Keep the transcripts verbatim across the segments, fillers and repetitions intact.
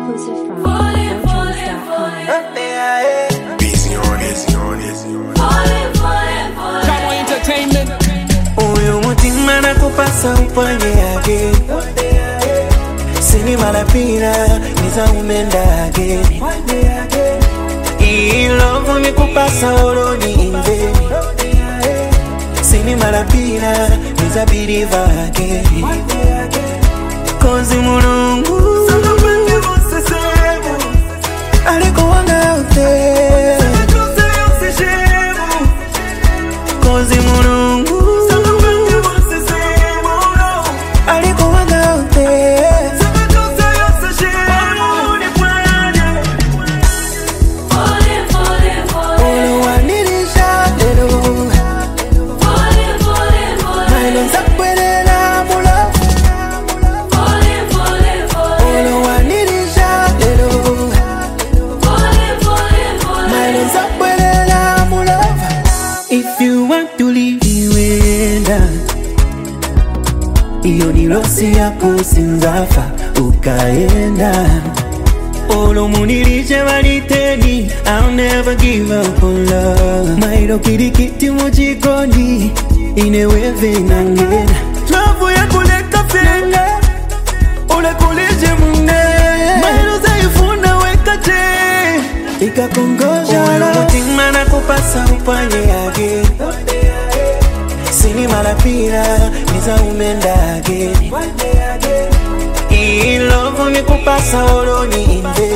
Exclusive from Virtuals dot com. Busy on it, on it. Come on, entertainment. Uyu mutima nakupasa upanye yake Sini malapina niza umenda again I love me kupasa oloni imbe Sini malapina niza believe again Kozi mulungu Aliko wanga out there Kozi mulungu Aliko wanga out there Olo wanilisha lelo Mailo nzakwelela mula Olo wanilisha lelo Mailo nzakwelela mula If you want to leave iwenda Iyo ni losi yako sinzafa ukaenda Olo munirije valiteni I'll never give up on love Mairo kirikiti mujikoni Ineweve nangena Love ya kuleka fenga Ule kulije munge Mairo zaifuna wekache Ika kongoja Olo mutima na kupasa upanye yage Sini malapira Niza umenda again I love me kupasa olo ni imbe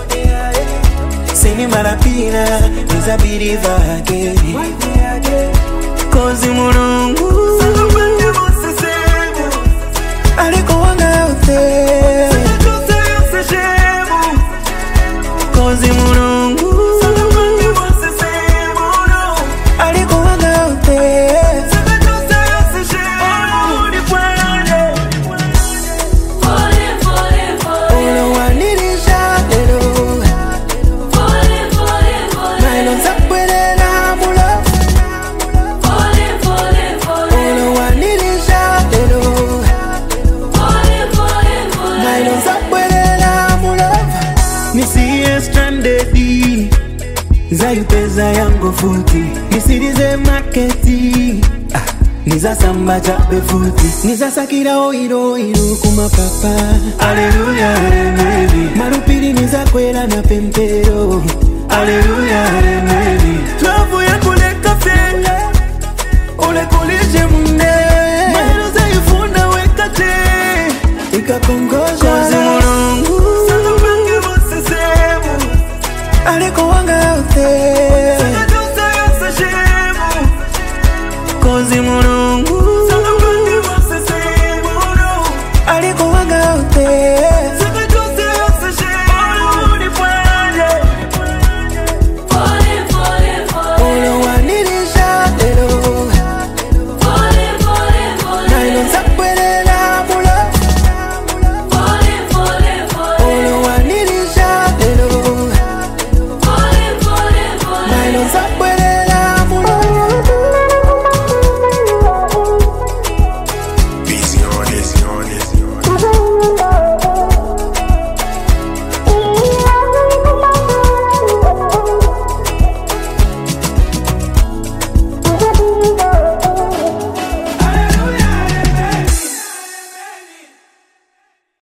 Sini malapira Niza believe again Kozi mulungu Aliko wanga out there Kozi mulungu Aliko wanga out there Olo wanilisha lelo Mailo nzakwelela mula Olo wanilisha lelo Mailo nzakwelela mula Nisiye stranded Zayupeza yango futi Nisirize maketi ah. Niza samba chape futi Niza sakira oiro oiro kuma papa Alleluia, amen Marupiri niza kwela na pempero Alleluia